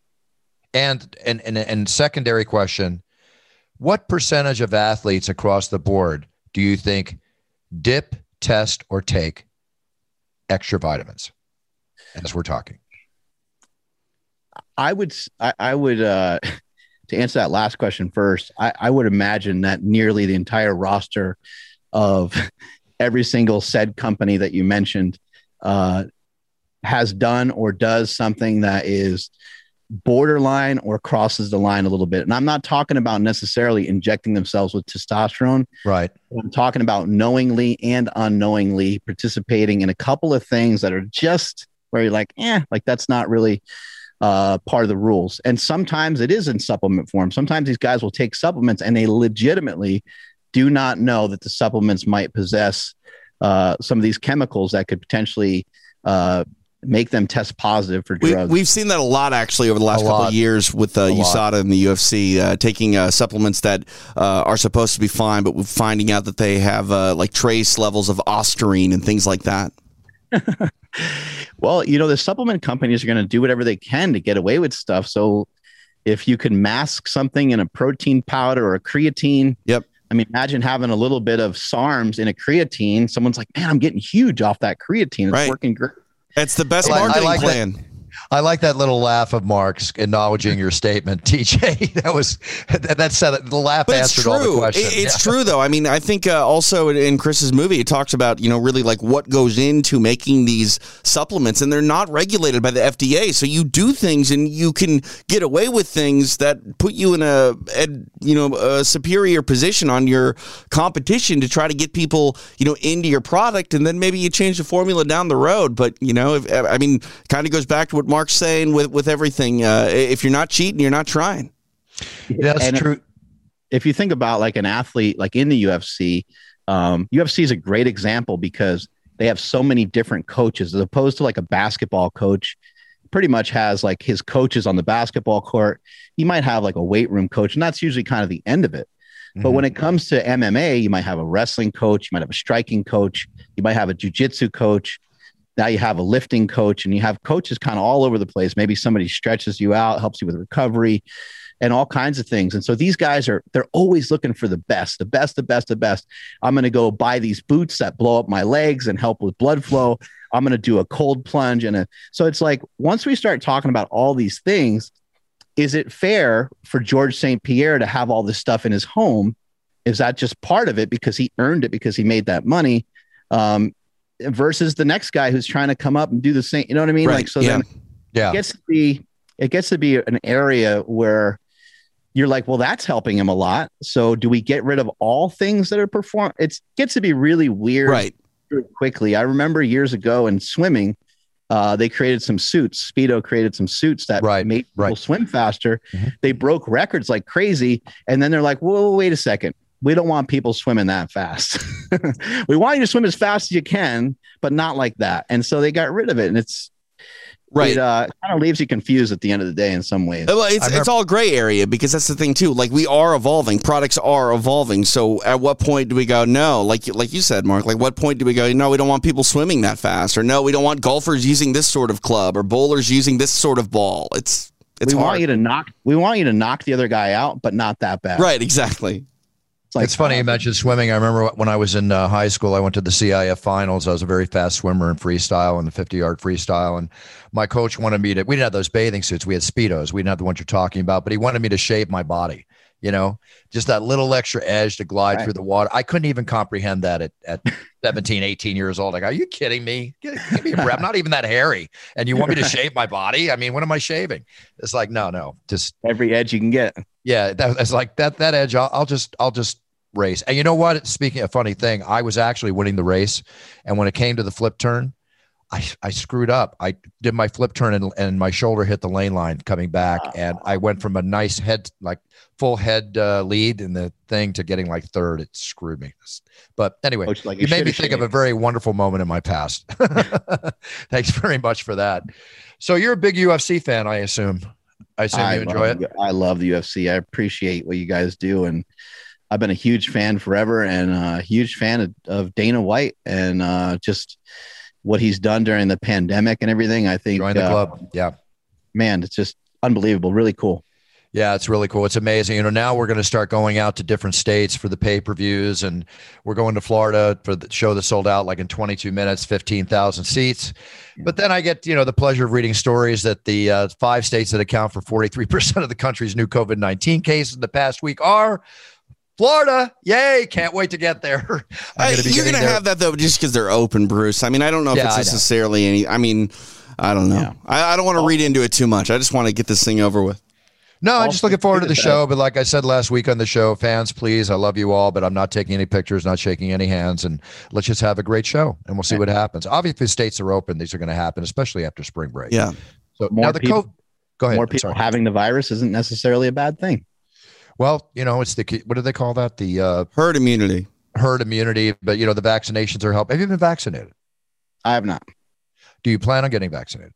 And secondary question, what percentage of athletes across the board do you think dip, test, or take extra vitamins as we're talking? I would to answer that last question first, I would imagine that nearly the entire roster of every single said company that you mentioned has done or does something that is borderline or crosses the line a little bit. And I'm not talking about necessarily injecting themselves with testosterone. Right. I'm talking about knowingly and unknowingly participating in a couple of things that are just where you're like, that's not really part of the rules. And sometimes it is in supplement form. Sometimes these guys will take supplements and they legitimately do not know that the supplements might possess some of these chemicals that could potentially make them test positive for drugs. We've seen that a lot, actually, over the last couple of years with USADA and the UFC taking supplements that are supposed to be fine, but we're finding out that they have like trace levels of ostarine and things like that. Well, the supplement companies are going to do whatever they can to get away with stuff. So if you can mask something in a protein powder or a creatine, yep. I mean, imagine having a little bit of SARMs in a creatine. Someone's like, man, I'm getting huge off that creatine. It's working great. It's the best marketing plan. I like that little laugh of Mark's acknowledging your statement, TJ. That said it. The laugh answered all the questions. It's true, though. I mean, I think also in Chris's movie, it talks about, really like what goes into making these supplements, and they're not regulated by the FDA. So you do things and you can get away with things that put you in a superior position on your competition to try to get people, into your product. And then maybe you change the formula down the road. But, kind of goes back to what Mark's saying with everything. If you're not cheating, you're not trying. That's true. If you think about like an athlete, like in the UFC, UFC is a great example because they have so many different coaches as opposed to like a basketball coach pretty much has like his coaches on the basketball court. You might have like a weight room coach, and that's usually kind of the end of it. Mm-hmm. But when it comes to MMA, you might have a wrestling coach, you might have a striking coach, you might have a jiu-jitsu coach. Now you have a lifting coach, and you have coaches kind of all over the place. Maybe somebody stretches you out, helps you with recovery and all kinds of things. And so these guys they're always looking for the best. I'm going to go buy these boots that blow up my legs and help with blood flow. I'm going to do a cold plunge. So it's like, once we start talking about all these things, is it fair for George St. Pierre to have all this stuff in his home? Is that just part of it because he earned it, because he made that money? Versus the next guy who's trying to come up and do the same, you know what I mean? Right. Like, so then it gets to be an area where you're like, well, that's helping him a lot. So do we get rid of all things that are it gets to be really weird really quickly. I remember years ago in swimming, they created some suits. Speedo created some suits that made people swim faster. Mm-hmm. They broke records like crazy. And then they're like, whoa, wait a second. We don't want people swimming that fast. We want you to swim as fast as you can, but not like that. And so they got rid of it. And it kind of leaves you confused at the end of the day in some ways. Well, it's all gray area, because that's the thing too. Like, we are evolving. Products are evolving. So at what point do we go, no, like you said, Mark, like what point do we go, no, we don't want people swimming that fast, or no, we don't want golfers using this sort of club, or bowlers using this sort of ball. We want you to knock the other guy out, but not that bad. Right. Exactly. It's funny you mentioned swimming. I remember when I was in high school, I went to the CIF finals. I was a very fast swimmer in freestyle and the 50-yard freestyle. And my coach wanted me to, we didn't have those bathing suits. We had Speedos. We didn't have the ones you're talking about, but he wanted me to shave my body, just that little extra edge to glide through the water. I couldn't even comprehend that at 17, 18 years old. Like, are you kidding me? Give me a break. I'm not even that hairy. And you want me to shave my body? I mean, what am I shaving? It's like, no, just every edge you can get. Yeah. That's like that edge. I'll just race. And you know what? Speaking of funny thing, I was actually winning the race. And when it came to the flip turn, I screwed up. I did my flip turn and my shoulder hit the lane line coming back. And I went from a nice head, like full head lead in the thing to getting like third. It screwed me. But anyway, you made me think of a very wonderful moment in my past. Thanks very much for that. So you're a big UFC fan, I assume. You enjoy it. I love the UFC. I appreciate what you guys do. And I've been a huge fan forever and a huge fan of Dana White and just what he's done during the pandemic and everything. I think join the club. Yeah, man, it's just unbelievable. Really cool. Yeah, it's really cool. It's amazing. Now we're going to start going out to different states for the pay-per-views, and we're going to Florida for the show that sold out like in 22 minutes, 15,000 seats. But then I get, the pleasure of reading stories that the 5 states that account for 43% of the country's new COVID-19 cases in the past week are Florida. Yay. Can't wait to get there. You're going to have that, though, just because they're open, Bruce. I mean, I don't know if it's necessarily any. I mean, I don't know. Yeah. I don't want to read into it too much. I just want to get this thing over with. No, I'm just looking forward to the show. But like I said last week on the show, fans, please, I love you all, but I'm not taking any pictures, not shaking any hands. And let's just have a great show and we'll see what happens. Obviously, if states are open, these are going to happen, especially after spring break. Yeah. So go ahead. More people having the virus isn't necessarily a bad thing. Well, it's what do they call that? The herd immunity. Herd immunity. But, the vaccinations are helping. Have you been vaccinated? I have not. Do you plan on getting vaccinated?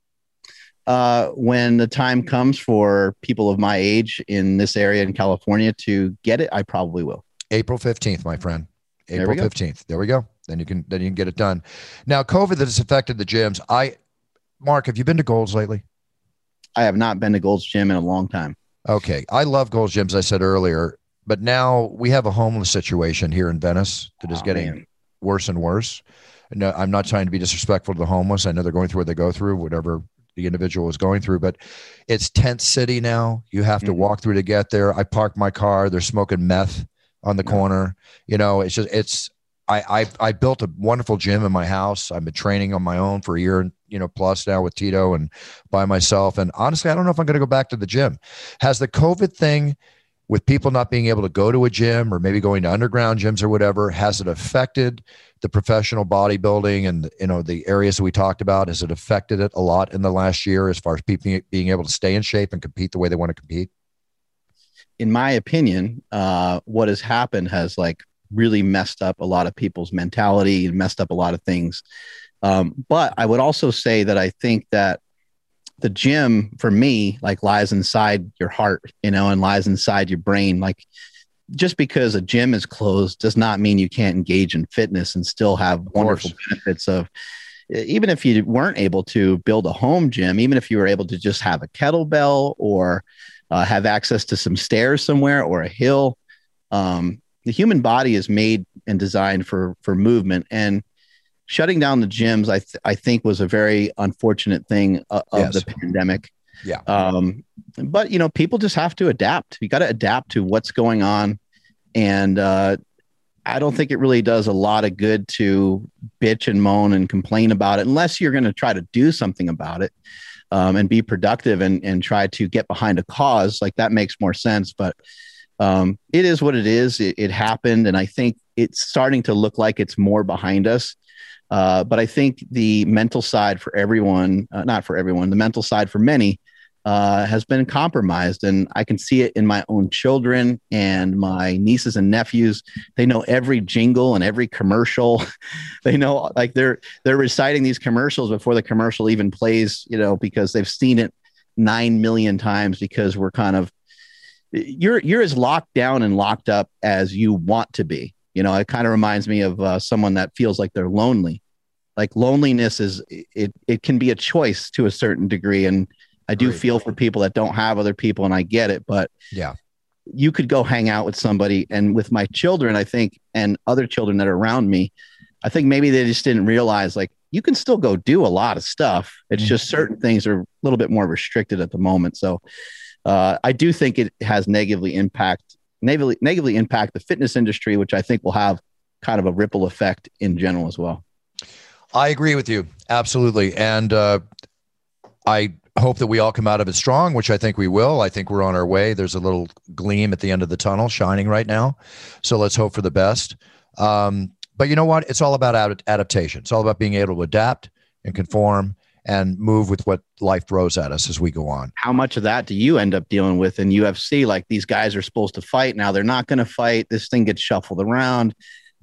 When the time comes for people of my age in this area in California to get it, I probably will. April 15th, my friend. April 15th. There we go. Then you can get it done. Now, COVID that has affected the gyms. Mark, have you been to Gold's lately? I have not been to Gold's Gym in a long time. Okay. I love Gold's Gym, as I said earlier, but now we have a homeless situation here in Venice that is getting worse and worse. No, I'm not trying to be disrespectful to the homeless. I know they're going through what they go through, whatever the individual is going through, but it's tent city now. You have to walk through to get there. I parked my car. They're smoking meth on the corner. I built a wonderful gym in my house. I've been training on my own for a year, plus now with Tito and by myself. And honestly, I don't know if I'm going to go back to the gym. Has the COVID thing with people not being able to go to a gym or maybe going to underground gyms or whatever, has it affected the professional bodybuilding and, the areas that we talked about? Has it affected it a lot in the last year as far as people being able to stay in shape and compete the way they want to compete? In my opinion, what has happened has really messed up a lot of people's mentality and messed up a lot of things. But I would also say that I think that the gym for me, lies inside your heart, and lies inside your brain. Just because a gym is closed does not mean you can't engage in fitness and still have wonderful benefits of, even if you weren't able to build a home gym, even if you were able to just have a kettlebell or have access to some stairs somewhere or a hill. The human body is made and designed for movement, and shutting down the gyms, I think was a very unfortunate thing of the pandemic. Yeah. But people just have to adapt. You got to adapt to what's going on. And I don't think it really does a lot of good to bitch and moan and complain about it unless you're going to try to do something about it and be productive and try to get behind a cause. That makes more sense. But it is what it is. It happened. And I think it's starting to look like it's more behind us. But I think the mental side for everyone, not for everyone, the mental side for many has been compromised. And I can see it in my own children and my nieces and nephews. They know every jingle and every commercial. They know, they're reciting these commercials before the commercial even plays, because they've seen it 9 million times, because we're kind of, you're as locked down and locked up as you want to be. It kind of reminds me of someone that feels like they're lonely. Loneliness it can be a choice to a certain degree. And I do feel for people that don't have other people, and I get it. But yeah, you could go hang out with somebody, and with my children, I think, and other children that are around me, I think maybe they just didn't realize, like, you can still go do a lot of stuff. It's just certain things are a little bit more restricted at the moment. So I do think it has negatively impact the fitness industry, which I think will have kind of a ripple effect in general as well. I agree with you. Absolutely. And I hope that we all come out of it strong, which I think we will. I think we're on our way. There's a little gleam at the end of the tunnel shining right now. So let's hope for the best. But you know what? It's all about adaptation. It's all about being able to adapt and conform and move with what life throws at us as we go on. How much of that do you end up dealing with in UFC? Like, these guys are supposed to fight. Now they're not going to fight. This thing gets shuffled around.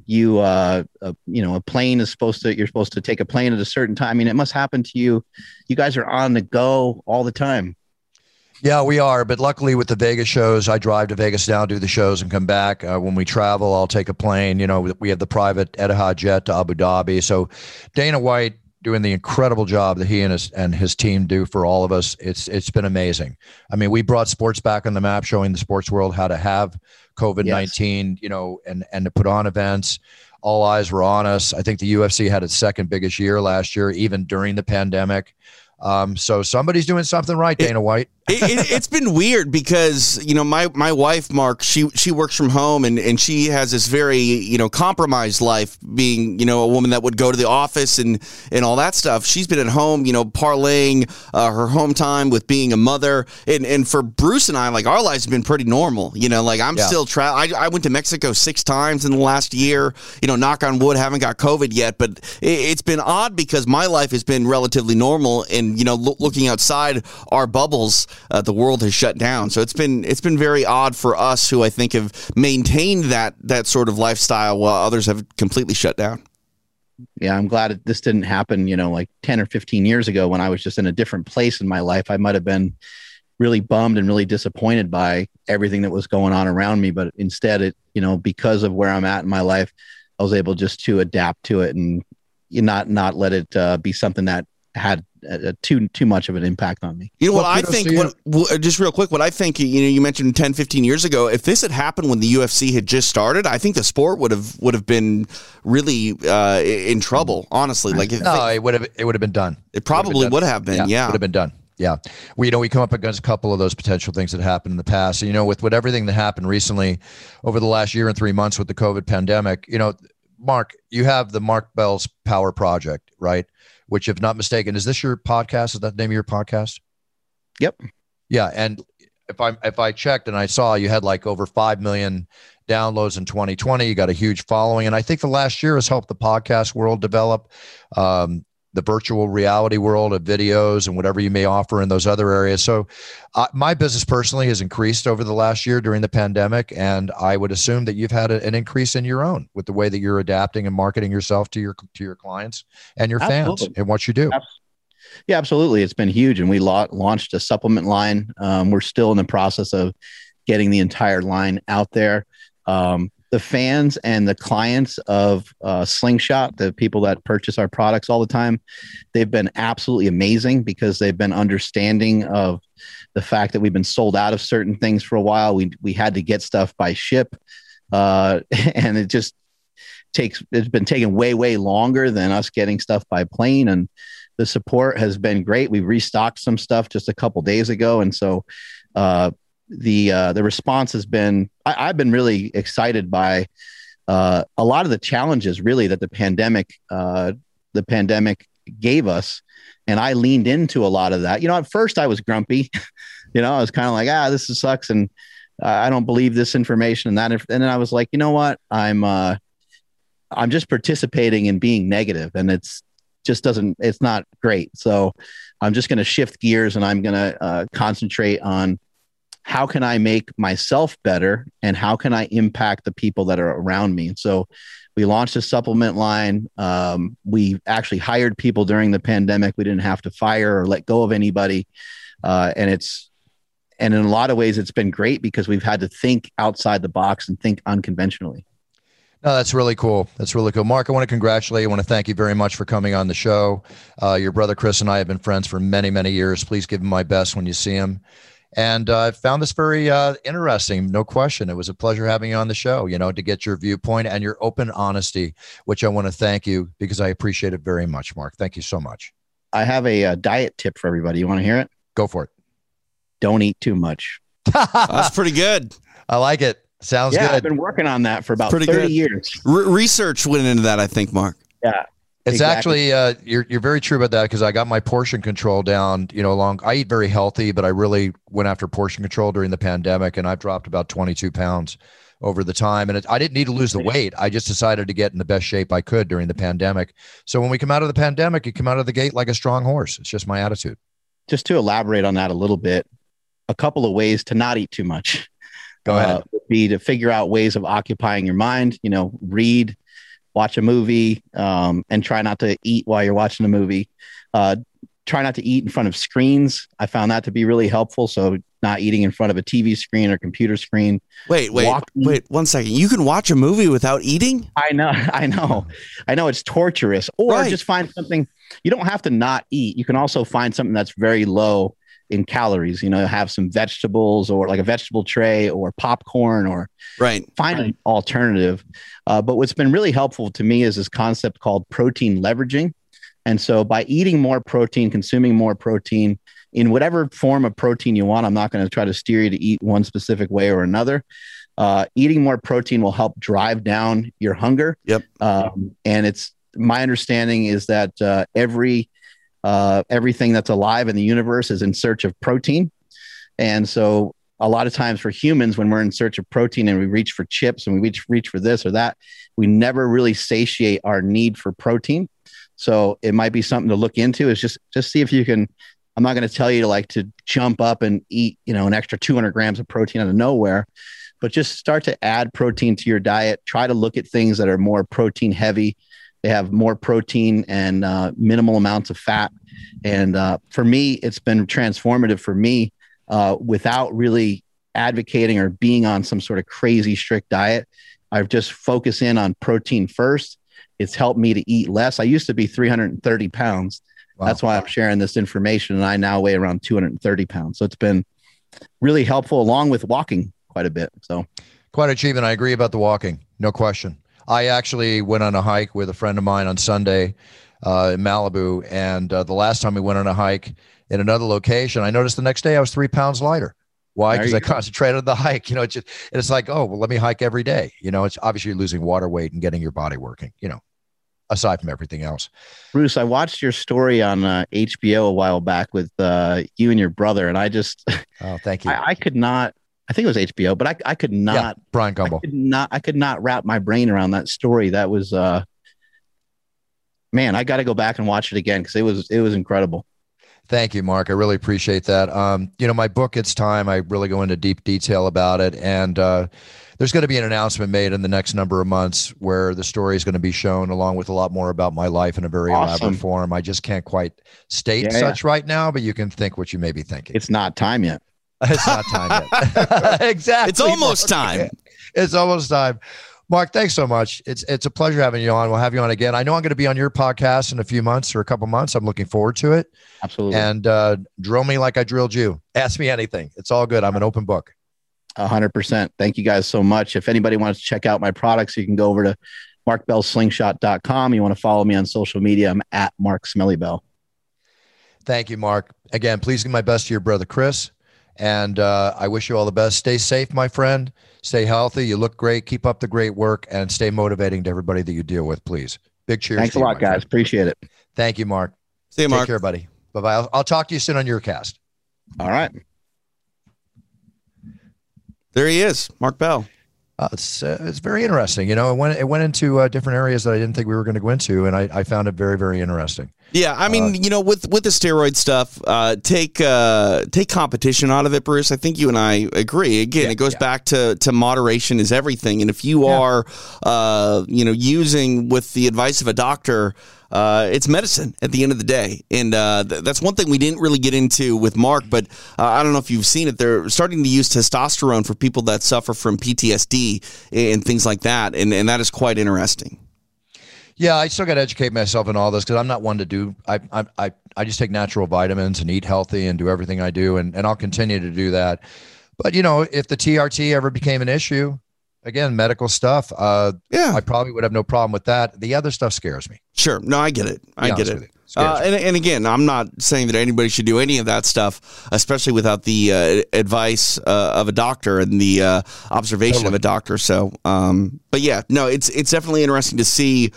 A plane is you're supposed to take a plane at a certain time. I mean, it must happen to you. You guys are on the go all the time. Yeah, we are. But luckily with the Vegas shows, I drive to Vegas now, do the shows and come back. When we travel, I'll take a plane. You know, we have the private Etihad jet to Abu Dhabi. So Dana White doing the incredible job that he and his team do for all of us. It's been amazing. I mean, we brought sports back on the map, showing the sports world how to have COVID-19, and to put on events. All eyes were on us. I think the UFC had its second biggest year last year, even during the pandemic. So somebody's doing something right, Dana White. It's been weird because, my wife, Mark, she works from home and she has this very, compromised life, being, a woman that would go to the office and all that stuff. She's been at home, parlaying her home time with being a mother. And for Bruce and I, like, our lives have been pretty normal. I'm still I went to Mexico 6 times in the last year, knock on wood, haven't got COVID yet. But it's been odd because my life has been relatively normal. And, looking outside our bubbles, the world has shut down. So it's been very odd for us, who I think have maintained that sort of lifestyle while others have completely shut down. Yeah, I'm glad this didn't happen, like 10 or 15 years ago when I was just in a different place in my life. I might have been really bummed and really disappointed by everything that was going on around me. But instead, because of where I'm at in my life, I was able just to adapt to it and not let it be something that had too much of an impact on me. What I think, just real quick, what I think, you mentioned 10, 15 years ago, if this had happened when the UFC had just started, I think the sport would have been really in trouble, honestly. It would have been done. It probably would have been. Yeah. Would have been done. Yeah. We come up against a couple of those potential things that happened in the past. And, with everything that happened recently over the last year and 3 months with the COVID pandemic, Mark, you have the Mark Bell's Power Project, right? Which, if not mistaken, is this your podcast? Is that the name of your podcast? Yep. Yeah. And if I checked and I saw you had like over 5 million downloads in 2020, you got a huge following. And I think the last year has helped the podcast world develop, the virtual reality world of videos and whatever you may offer in those other areas. So my business personally has increased over the last year during the pandemic. And I would assume that you've had an increase in your own with the way that you're adapting and marketing yourself to your clients and your fans and what you do. Yeah, absolutely. It's been huge. And we launched a supplement line. We're still in the process of getting the entire line out there. The fans and the clients of Slingshot, the people that purchase our products all the time, they've been absolutely amazing because they've been understanding of the fact that we've been sold out of certain things for a while. We had to get stuff by ship, and it's been taking way, way longer than us getting stuff by plane. And the support has been great. We restocked some stuff just a couple days ago. And so, the response has been, I've been really excited by a lot of the challenges really that the pandemic gave us. And I leaned into a lot of that. At first I was grumpy, I was kind of like, this sucks. And I don't believe this information and that. And then I was like, you know what? I'm just participating in being negative, and it's not great. So I'm just going to shift gears, and I'm going to concentrate on how can I make myself better and how can I impact the people that are around me? So we launched a supplement line. We actually hired people during the pandemic. We didn't have to fire or let go of anybody. And in a lot of ways, it's been great because we've had to think outside the box and think unconventionally. No, that's really cool. That's really cool. Mark, I want to congratulate you. I want to thank you very much for coming on the show. Your brother Chris and I have been friends for many, many years. Please give him my best when you see him. And I found this very interesting, no question. It was a pleasure having you on the show, to get your viewpoint and your open honesty, which I want to thank you because I appreciate it very much, Mark. Thank you so much. I have a diet tip for everybody. You want to hear it? Go for it. Don't eat too much. That's pretty good. I like it. Sounds good. I've been working on that for about 30 years. Research went into that, I think, Mark. Yeah. It's exactly. actually you're very true about that because I got my portion control down. I eat very healthy, but I really went after portion control during the pandemic, and I've dropped about 22 pounds over the time. And I didn't need to lose the weight. I just decided to get in the best shape I could during the pandemic. So when we come out of the pandemic, you come out of the gate like a strong horse. It's just my attitude. Just to elaborate on that a little bit, a couple of ways to not eat too much. Go ahead. Would be to figure out ways of occupying your mind. Read, watch a movie, and try not to eat while you're watching the movie. Try not to eat in front of screens. I found that to be really helpful. So not eating in front of a TV screen or computer screen. Wait, 1 second. You can watch a movie without eating? I know it's torturous. Or just find something. You don't have to not eat. You can also find something that's very low in calories, have some vegetables or like a vegetable tray or popcorn or find an alternative. But what's been really helpful to me is this concept called protein leveraging. And so by eating more protein, consuming more protein in whatever form of protein you want, I'm not going to try to steer you to eat one specific way or another. Eating more protein will help drive down your hunger. Yep. And it's my understanding is that everything that's alive in the universe is in search of protein. And so a lot of times for humans, when we're in search of protein and we reach for chips and we reach for this or that, we never really satiate our need for protein. So it might be something to look into is just see if you can. I'm not going to tell you to jump up and eat, an extra 200 grams of protein out of nowhere, but just start to add protein to your diet. Try to look at things that are more protein heavy. They have more protein and minimal amounts of fat. And for me, it's been transformative for me without really advocating or being on some sort of crazy strict diet. I've just focused in on protein first. It's helped me to eat less. I used to be 330 pounds. Wow. That's why I'm sharing this information. And I now weigh around 230 pounds. So it's been really helpful along with walking quite a bit. So quite an achievement. I agree about the walking. No question. I actually went on a hike with a friend of mine on Sunday in Malibu. And the last time we went on a hike in another location, I noticed the next day I was 3 pounds lighter. Why? Because I concentrated on the hike. It's like, oh, well, let me hike every day. It's obviously losing water weight and getting your body working, aside from everything else. Bruce, I watched your story on HBO a while back with you and your brother. And I just, oh, thank you. I could not, I think it was HBO, but I could not, yeah, Brian Gumbel. I could not wrap my brain around that story. That was, man, I got to go back and watch it again because it was incredible. Thank you, Mark. I really appreciate that. My book, It's Time, I really go into deep detail about it. And there's going to be an announcement made in the next number of months where the story is going to be shown along with a lot more about my life in a very elaborate form. I just can't quite state such right now, but you can think what you may be thinking. It's not time yet. It's not time yet. Exactly. It's almost time. It's almost time. Mark, thanks so much. It's a pleasure having you on. We'll have you on again. I know I'm going to be on your podcast in a few months or a couple months. I'm looking forward to it. Absolutely. And drill me like I drilled you. Ask me anything. It's all good. I'm an open book. 100%. Thank you guys so much. If anybody wants to check out my products, you can go over to markbellslingshot.com. You want to follow me on social media, I'm at Mark Smellybell. Thank you, Mark. Again, please give my best to your brother, Chris. And I wish you all the best. Stay safe, my friend. Stay healthy. You look great. Keep up the great work and stay motivating to everybody that you deal with, please. Big cheers. Thanks a lot, guys. Appreciate it. Thank you, Mark. See you, Mark. Take care, buddy. Bye-bye. I'll talk to you soon on your cast. All right. There he is, Mark Bell. It's very interesting. It went into different areas that I didn't think we were going to go into, and I found it very, very interesting. Yeah, I mean, with the steroid stuff, take competition out of it, Bruce. I think you and I agree. Again, it goes back to moderation is everything. And if you are, using with the advice of a doctor, it's medicine at the end of the day. And that's one thing we didn't really get into with Mark, but I don't know if you've seen it. They're starting to use testosterone for people that suffer from PTSD and things like that. And that is quite interesting. Yeah, I still got to educate myself in all this because I'm not one to do. I just take natural vitamins and eat healthy and do everything I do, and I'll continue to do that. But if the TRT ever became an issue, again, medical stuff, I probably would have no problem with that. The other stuff scares me. Sure, no, I get it. I get it. And again, I'm not saying that anybody should do any of that stuff, especially without the advice of a doctor and the observation of a doctor. So, but yeah, no, it's definitely interesting to see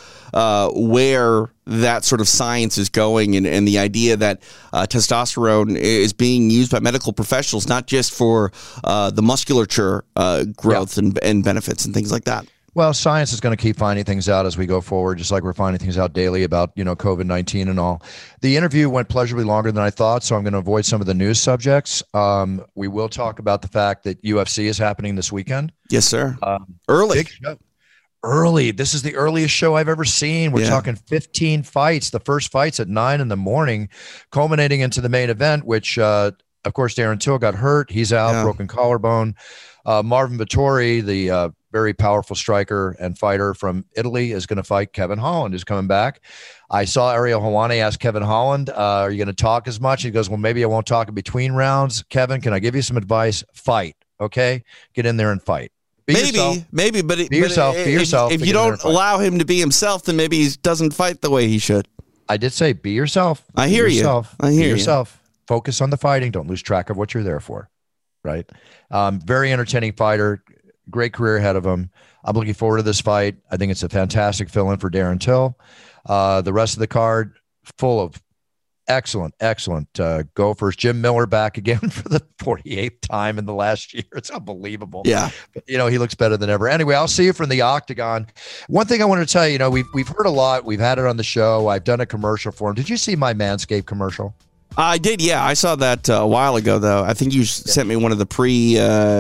where that sort of science is going, and the idea that testosterone is being used by medical professionals, not just for the musculature growth and benefits and things like that. Well, science is going to keep finding things out as we go forward, just like we're finding things out daily about, COVID-19 and all. The interview went pleasurably longer than I thought, so I'm going to avoid some of the news subjects. We will talk about the fact that UFC is happening this weekend. Yes, sir. Early. Big show. Early. This is the earliest show I've ever seen. We're talking 15 fights. The first fight's at 9 a.m, culminating into the main event, which, of course, Darren Till got hurt. He's out, broken collarbone. Marvin Vettori, the very powerful striker and fighter from Italy, is going to fight Kevin Holland, who's coming back. I saw Ariel Helwani ask Kevin Holland, are you going to talk as much? He goes, well, maybe I won't talk in between rounds. Kevin, can I give you some advice? Fight, okay? Get in there and fight. Be yourself. Be yourself. If you don't allow him to be himself, then maybe he doesn't fight the way he should. I did say be yourself. I hear you. I hear yourself. Focus on the fighting. Don't lose track of what you're there for. Right. Very entertaining fighter. Great career ahead of him. I'm looking forward to this fight. I think it's a fantastic fill-in for Darren Till. The rest of the card, full of excellent gophers. Jim Miller back again for the 48th time in the last year. It's unbelievable. Yeah. But, he looks better than ever. Anyway, I'll see you from the Octagon. One thing I wanted to tell you, we've heard a lot. We've had it on the show. I've done a commercial for him. Did you see my Manscaped commercial? I did, yeah. I saw that a while ago, though. I think you sent me one of the pre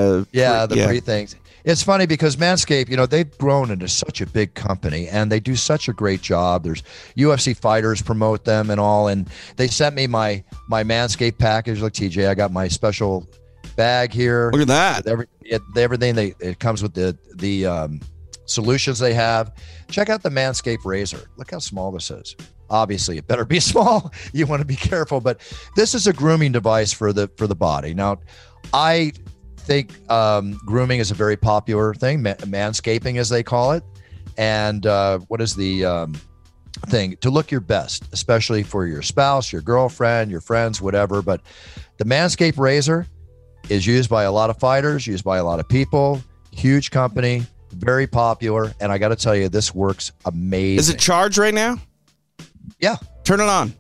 things. It's funny because Manscaped, they've grown into such a big company and they do such a great job. There's UFC fighters promote them and all. And they sent me my Manscaped package. Look, TJ, I got my special bag here. Look at that. Everything it comes with the solutions they have. Check out the Manscaped razor. Look how small this is. Obviously, it better be small. You want to be careful, but this is a grooming device for the body. Now, I think grooming is a very popular thing, manscaping as they call it. And what is the thing? To look your best, especially for your spouse, your girlfriend, your friends, whatever. But the Manscaped razor is used by a lot of fighters, used by a lot of people, huge company, very popular. And I got to tell you, this works amazing. Is it charged right now? Yeah. Turn it on.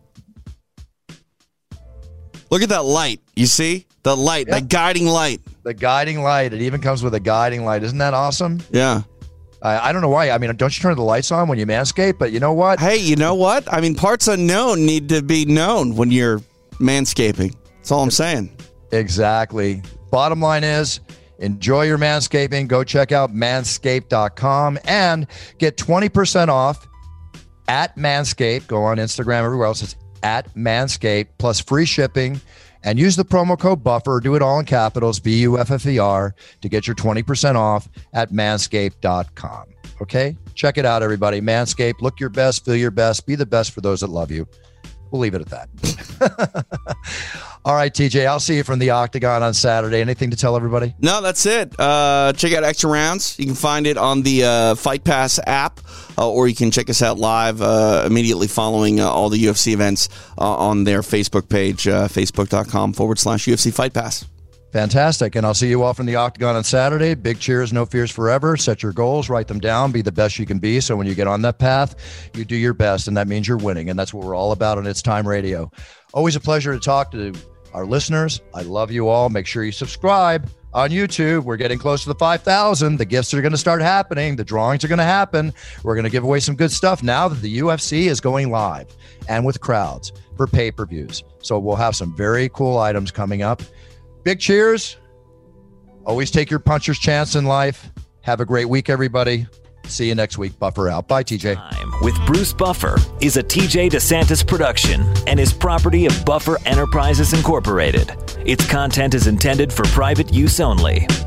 Look at that light. You see? The light, the guiding light. The guiding light. It even comes with a guiding light. Isn't that awesome? Yeah. I don't know why. I mean, don't you turn the lights on when you manscape? But you know what? Hey, you know what? I mean, parts unknown need to be known when you're manscaping. That's all I'm saying. Exactly. Bottom line is, enjoy your manscaping. Go check out manscaped.com and get 20% off at Manscaped. Go on Instagram, everywhere else. It's at Manscaped plus free shipping. And use the promo code BUFFER, do it all in capitals, BUFFER, to get your 20% off at manscaped.com. Okay? Check it out, everybody. Manscaped, look your best, feel your best, be the best for those that love you. We'll leave it at that. All right, TJ, I'll see you from the Octagon on Saturday. Anything to tell everybody? No, that's it. Check out Extra Rounds. You can find it on the Fight Pass app, or you can check us out live immediately following all the UFC events on their Facebook page, facebook.com/UFC Fight Pass. Fantastic. And I'll see you all from the Octagon on Saturday. Big cheers, no fears forever. Set your goals, write them down, be the best you can be. So when you get on that path, you do your best, and that means you're winning. And that's what we're all about on It's Time Radio. Always a pleasure to talk to our listeners. I love you all. Make sure you subscribe on YouTube. We're getting close to the 5,000. The gifts are going to start happening. The drawings are going to happen. We're going to give away some good stuff now that the UFC is going live and with crowds for pay-per-views. So we'll have some very cool items coming up. Big cheers. Always take your puncher's chance in life. Have a great week, everybody. See you next week. Buffer out. Bye, TJ. With Bruce Buffer is a TJ DeSantis production and is property of Buffer Enterprises Incorporated. Its content is intended for private use only.